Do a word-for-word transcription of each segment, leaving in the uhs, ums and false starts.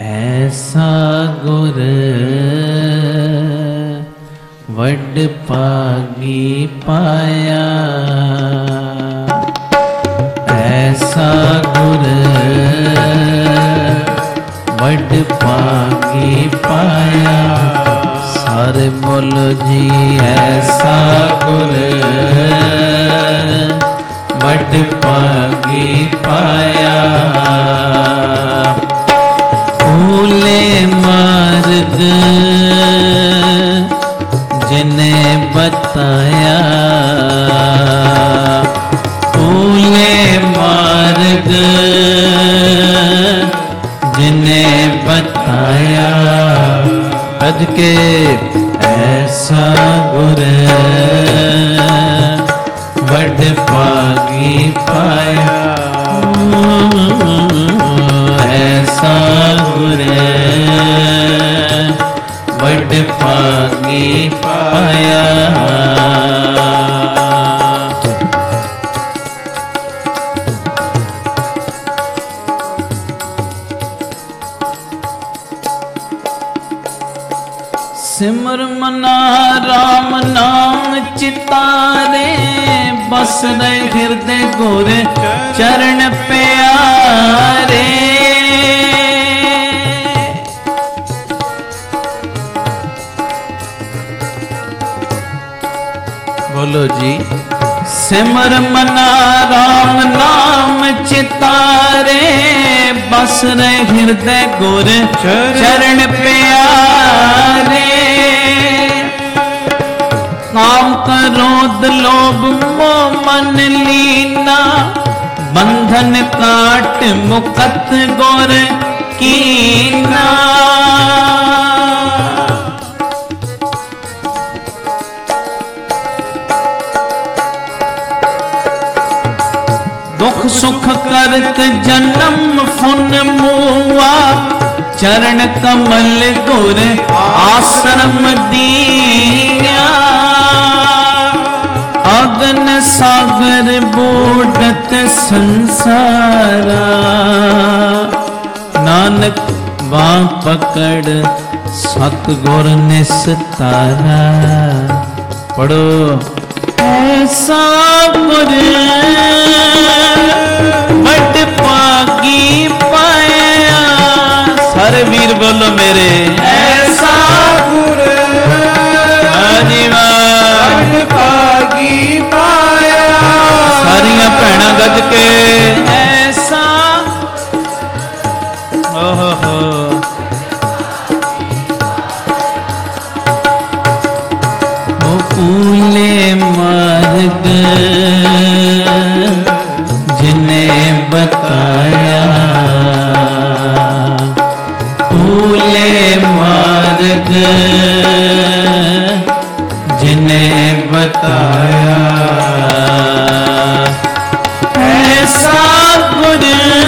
ऐसा गुर वड पागी पाया, ऐसा गुर वड पागी पाया। सारे बोलो जी ऐसा गुर वड पागी पाया। भूले मार्ग जिन्हें बताया, भूले मार्ग जिन्हें बताया। कद के ऐसा गुर वड पागी पाया, ऐसा गुर वड पागी पाया। सिमर मना राम नाम चितारे, बस रहे हृदय गुर चरण प्यारे। बोलो जी सिमर मना राम नाम चितारे, बस रहे हृदय गुर चरण प्यारे। काम क्रोध लोभ मोह मन लीना, बंधन काट मुकत गुर कीना। दुख सुख करत जन्म फुन मुआ, चरण कमल गुर आश्रम दिया। अगन सागर बूढ़त संसारा, नानक बाँ पकड़ सतगुर निस्तारा। पढ़ो ऐसा गुर वड पागी पाया। सारे वीर बोलो मेरे ऐसा गुर वड पागी पाया। सारियां भैणां गज के ऐसा ओहो हो। भूले मार्ग जिन्हें बताया, भूले मार्ग जिन्हें बताया। ऐसा गुर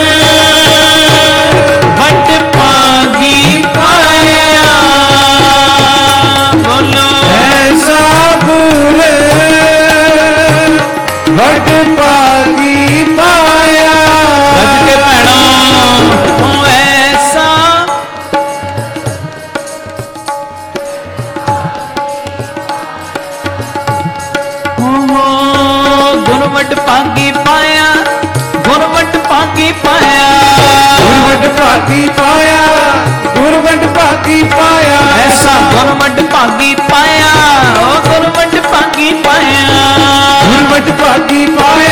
वड पागी पाया। बोलो ऐसा गुर वड पागी पाया। गज के भैणों ऐसा गुर वड पागी पाया, गुर वड पागी पाया, गुर वड पागी पाया, गुर वड पागी पाया। ऐसा गुर वड पागी पाया, ओ गुर वड पागी पाया, गुर वड पागी पाया।